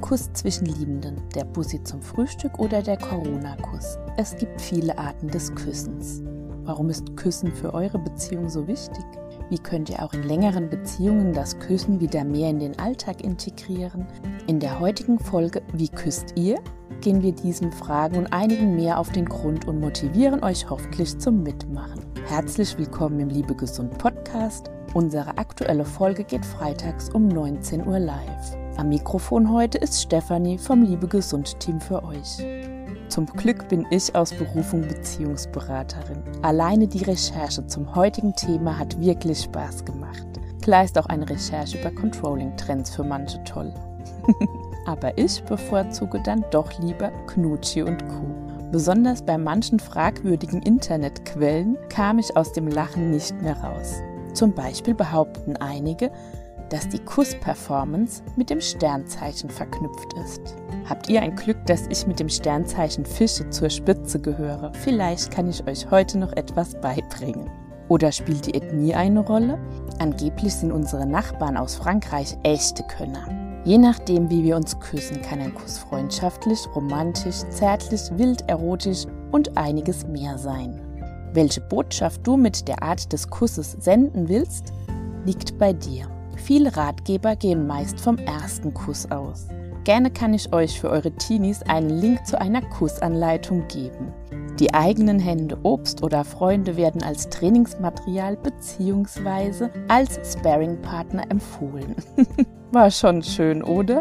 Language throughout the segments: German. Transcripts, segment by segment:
Kuss zwischen Liebenden, der Bussi zum Frühstück oder der Corona-Kuss. Es gibt viele Arten des Küssens. Warum ist Küssen für eure Beziehung so wichtig? Wie könnt ihr auch in längeren Beziehungen das Küssen wieder mehr in den Alltag integrieren? In der heutigen Folge Wie küsst ihr? Gehen wir diesen Fragen und einigen mehr auf den Grund und motivieren euch hoffentlich zum Mitmachen. Herzlich willkommen im Liebe Gesund Podcast. Unsere aktuelle Folge geht freitags um 19 Uhr live. Am Mikrofon heute ist Stefanie vom Liebe Gesund Team für euch. Zum Glück bin ich aus Berufung Beziehungsberaterin. Alleine die Recherche zum heutigen Thema hat wirklich Spaß gemacht. Klar ist auch eine Recherche über Controlling-Trends für manche toll. Aber ich bevorzuge dann doch lieber Knutschi und Kuh. Besonders bei manchen fragwürdigen Internetquellen kam ich aus dem Lachen nicht mehr raus. Zum Beispiel behaupten einige, dass die Kuss-Performance mit dem Sternzeichen verknüpft ist. Habt ihr ein Glück, dass ich mit dem Sternzeichen Fische zur Spitze gehöre? Vielleicht kann ich euch heute noch etwas beibringen. Oder spielt die Ethnie eine Rolle? Angeblich sind unsere Nachbarn aus Frankreich echte Könner. Je nachdem, wie wir uns küssen, kann ein Kuss freundschaftlich, romantisch, zärtlich, wild, erotisch und einiges mehr sein. Welche Botschaft du mit der Art des Kusses senden willst, liegt bei dir. Viele Ratgeber gehen meist vom ersten Kuss aus. Gerne kann ich euch für eure Teenies einen Link zu einer Kussanleitung geben. Die eigenen Hände, Obst oder Freunde werden als Trainingsmaterial bzw. als Sparringpartner empfohlen. War schon schön, oder?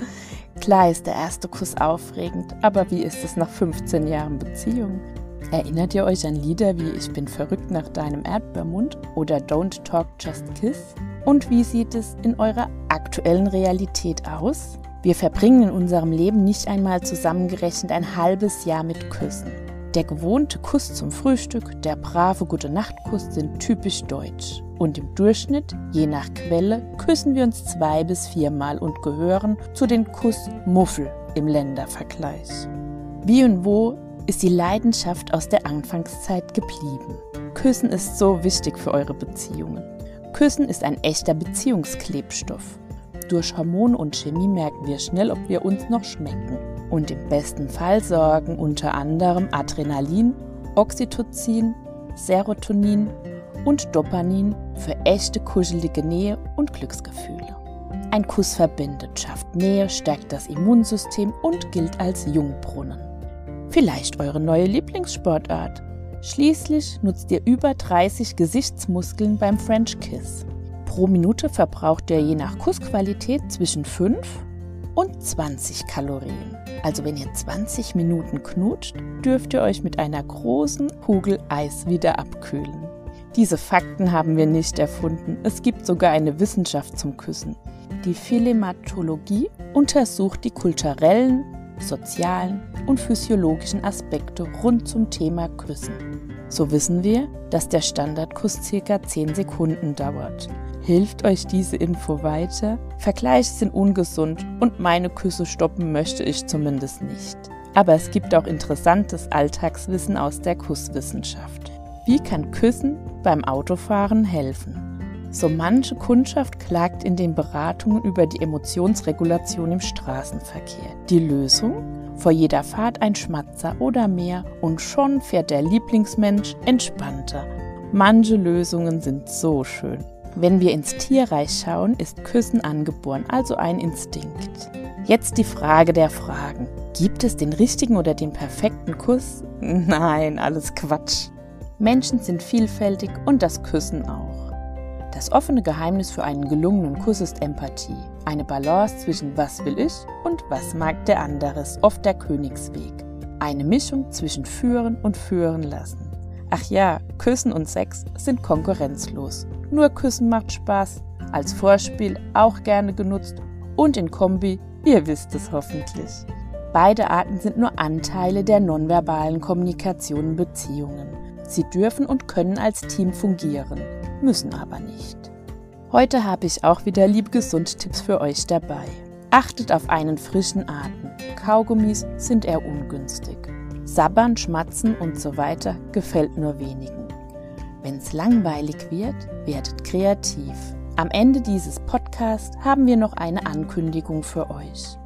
Klar ist der erste Kuss aufregend, aber wie ist es nach 15 Jahren Beziehung? Erinnert ihr euch an Lieder wie Ich bin verrückt nach deinem Erdbeermund oder Don't Talk, Just Kiss? Und wie sieht es in eurer aktuellen Realität aus? Wir verbringen in unserem Leben nicht einmal zusammengerechnet ein halbes Jahr mit Küssen. Der gewohnte Kuss zum Frühstück, der brave Gute-Nacht-Kuss sind typisch deutsch. Und im Durchschnitt, je nach Quelle, küssen wir uns 2 bis 4 Mal und gehören zu den Kussmuffel im Ländervergleich. Wie und wo ist die Leidenschaft aus der Anfangszeit geblieben? Küssen ist so wichtig für eure Beziehungen. Küssen ist ein echter Beziehungsklebstoff. Durch Hormone und Chemie merken wir schnell, ob wir uns noch schmecken. Und im besten Fall sorgen unter anderem Adrenalin, Oxytocin, Serotonin und Dopamin für echte kuschelige Nähe und Glücksgefühle. Ein Kuss verbindet, schafft Nähe, stärkt das Immunsystem und gilt als Jungbrunnen. Vielleicht eure neue Lieblingssportart. Schließlich nutzt ihr über 30 Gesichtsmuskeln beim French Kiss. Pro Minute verbraucht ihr je nach Kussqualität zwischen 5 und 20 Kalorien. Also wenn ihr 20 Minuten knutscht, dürft ihr euch mit einer großen Kugel Eis wieder abkühlen. Diese Fakten haben wir nicht erfunden. Es gibt sogar eine Wissenschaft zum Küssen. Die Philematologie untersucht die kulturellen, sozialen und physiologischen Aspekte rund zum Thema Küssen. So wissen wir, dass der Standardkuss ca. 10 Sekunden dauert. Hilft euch diese Info weiter? Vergleiche sind ungesund und meine Küsse stoppen möchte ich zumindest nicht. Aber es gibt auch interessantes Alltagswissen aus der Kusswissenschaft. Wie kann Küssen beim Autofahren helfen? So manche Kundschaft klagt in den Beratungen über die Emotionsregulation im Straßenverkehr. Die Lösung? Vor jeder Fahrt ein Schmatzer oder mehr und schon fährt der Lieblingsmensch entspannter. Manche Lösungen sind so schön. Wenn wir ins Tierreich schauen, ist Küssen angeboren, also ein Instinkt. Jetzt die Frage der Fragen. Gibt es den richtigen oder den perfekten Kuss? Nein, alles Quatsch. Menschen sind vielfältig und das Küssen auch. Das offene Geheimnis für einen gelungenen Kuss ist Empathie. Eine Balance zwischen was will ich und was mag der andere ist oft der Königsweg. Eine Mischung zwischen führen und führen lassen. Ach ja, Küssen und Sex sind konkurrenzlos. Nur Küssen macht Spaß, als Vorspiel auch gerne genutzt und in Kombi, ihr wisst es hoffentlich. Beide Arten sind nur Anteile der nonverbalen Kommunikation in Beziehungen. Sie dürfen und können als Team fungieren, müssen aber nicht. Heute habe ich auch wieder Liebe-Gesund-Tipps für euch dabei. Achtet auf einen frischen Atem. Kaugummis sind eher ungünstig. Sabbern, Schmatzen und so weiter gefällt nur wenigen. Wenn es langweilig wird, werdet kreativ. Am Ende dieses Podcasts haben wir noch eine Ankündigung für euch.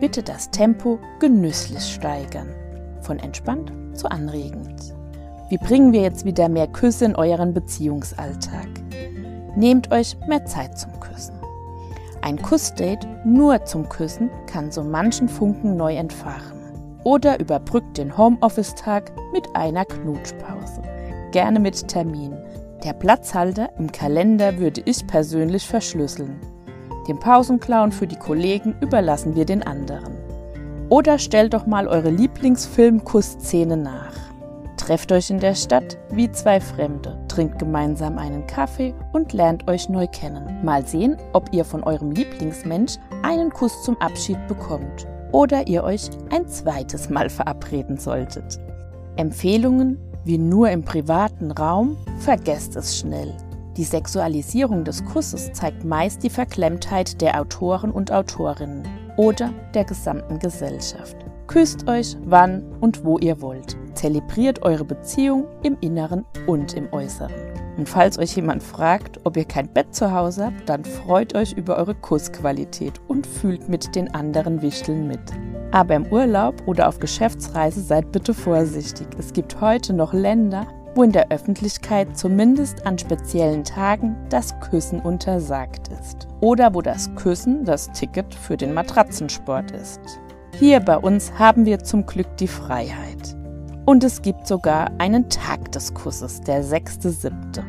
bitte das Tempo genüsslich steigern, von entspannt zu anregend. Wie bringen wir jetzt wieder mehr Küsse in euren Beziehungsalltag? Nehmt euch mehr Zeit zum Küssen. Ein Kussdate nur zum Küssen kann so manchen Funken neu entfachen. Oder überbrückt den Homeoffice-Tag mit einer Knutschpause. Gerne mit Termin. Der Platzhalter im Kalender würde ich persönlich verschlüsseln. Den Pausenclown für die Kollegen überlassen wir den anderen. Oder stellt doch mal eure Lieblingsfilm-Kussszene nach. Trefft euch in der Stadt wie zwei Fremde, trinkt gemeinsam einen Kaffee und lernt euch neu kennen. Mal sehen, ob ihr von eurem Lieblingsmensch einen Kuss zum Abschied bekommt oder ihr euch ein zweites Mal verabreden solltet. Empfehlungen wie nur im privaten Raum, vergesst es schnell. Die Sexualisierung des Kusses zeigt meist die Verklemmtheit der Autoren und Autorinnen oder der gesamten Gesellschaft. Küsst euch, wann und wo ihr wollt. Zelebriert eure Beziehung im Inneren und im Äußeren. Und falls euch jemand fragt, ob ihr kein Bett zu Hause habt, dann freut euch über eure Kussqualität und fühlt mit den anderen Wichteln mit. Aber im Urlaub oder auf Geschäftsreise seid bitte vorsichtig. Es gibt heute noch Länder, wo in der Öffentlichkeit zumindest an speziellen Tagen das Küssen untersagt ist. Oder wo das Küssen das Ticket für den Matratzensport ist. Hier bei uns haben wir zum Glück die Freiheit. Und es gibt sogar einen Tag des Kusses, der 6.7.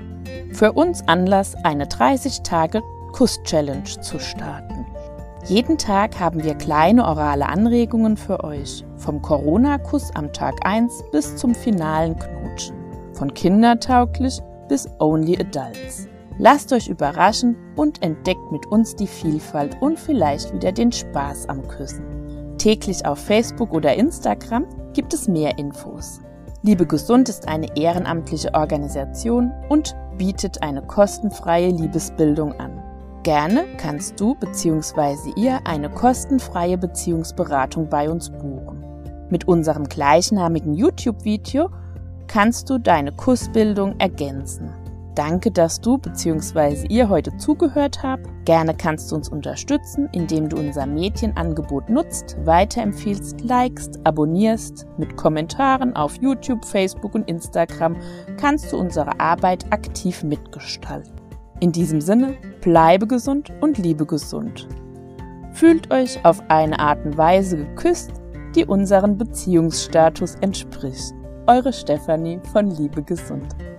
Für uns Anlass, eine 30-Tage-Kuss-Challenge zu starten. Jeden Tag haben wir kleine orale Anregungen für euch. Vom Corona-Kuss am Tag 1 bis zum finalen Knutschen. Von kindertauglich bis only adults. Lasst euch überraschen und entdeckt mit uns die Vielfalt und vielleicht wieder den Spaß am Küssen. Täglich auf Facebook oder Instagram gibt es mehr Infos. Liebe Gesund ist eine ehrenamtliche Organisation und bietet eine kostenfreie Liebesbildung an. Gerne kannst du bzw. ihr eine kostenfreie Beziehungsberatung bei uns buchen. Mit unserem gleichnamigen YouTube-Video kannst du deine Kussbildung ergänzen. Danke, dass du bzw. ihr heute zugehört habt. Gerne kannst du uns unterstützen, indem du unser Medienangebot nutzt, weiterempfiehlst, likest, abonnierst. Mit Kommentaren auf YouTube, Facebook und Instagram kannst du unsere Arbeit aktiv mitgestalten. In diesem Sinne, bleibe gesund und liebe gesund. Fühlt euch auf eine Art und Weise geküsst, die unserem Beziehungsstatus entspricht. Eure Stefanie von Liebe Gesund.